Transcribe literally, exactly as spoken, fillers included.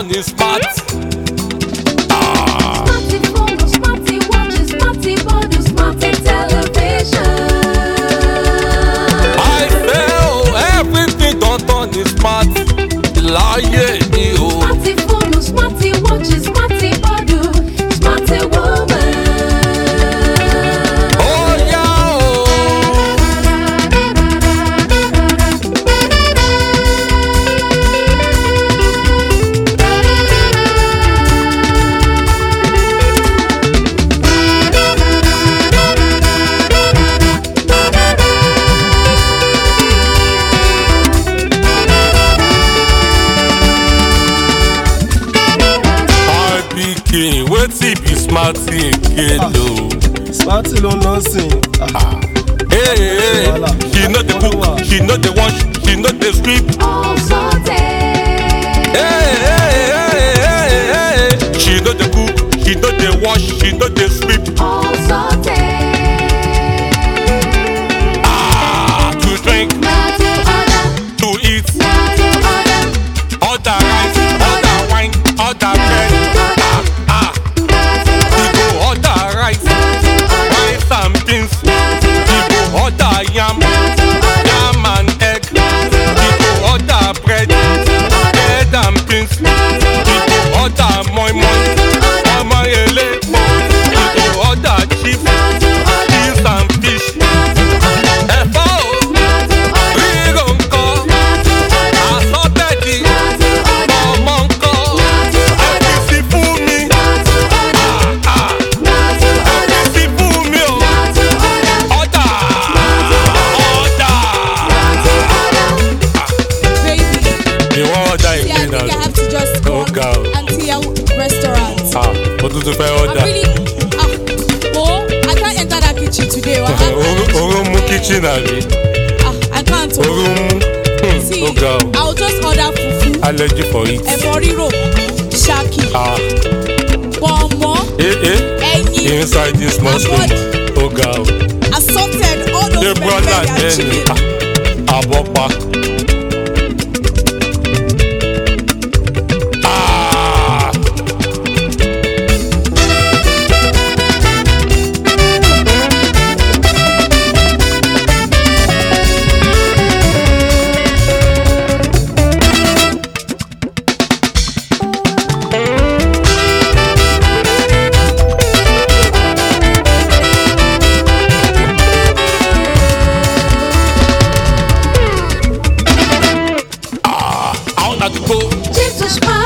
turn is smart. Ah. Smarty phone, smarty watches, smarty bottle, smarty television. I feel everything don't turn is smart. Láyé ni o. Smarty phone, smarty watches, smarty bottle, smarty woman. Oh yeah o. Pikin, wetin be smarty again o? Smarty ló ná sìn. Hey, hey, she no dey cook, she no dey wash, she no dey sweep. All sorted. Hey, hey, hey, hey, hey. She no dey cook, she no dey wash, she no dey sweep. All sorted. Ah, to drink, Now to order, to eat, now to order, order rice, order wine, order bread. Ah, ah, now to he order, go order rice, now to order, rice and beans. now to He go order, order yam, now to order, yam and egg. now to He go order, order bread, now to order, bread and beans. now to He go order, order moi moi, ọmọ ele. He go order chips, now to order, beans and fish. now to order, Ẹ̀fọ́ o, now to order, ríro ńkọ́, now to order, àsọtẹ́jì, now to order, ọmọ ńkọ́. now to order, Ẹ̀fí sí fún mi, now to order, ah, now to order, ẹ̀fí sí fún mi o. now to order, Order, order. now to order. Baby, You wan order see, I again think I now? have to just call Oh, God. Auntie Yao restaurant. Ah, o tún tún fẹ́ I'm order. really, ah, oh, I can't enter that kitchen today. What happened? Orun mú kitchen àbí? Ah, I can't. Oh. Orun mú. Hmm, See, ó ga o. I'll just order fufu, Allergy for it. ẹ̀fọ́ rírò, shaki, Ah, pọ̀nmọ́, eh eh. ẹyin, Inside this small spoon. Ó ga o. assorted, all those Ṣé pepper brọ́dà and jẹ́ ni? chili. Ah, àbọ̀pa. Ah. Out at the go. Jesus Christ.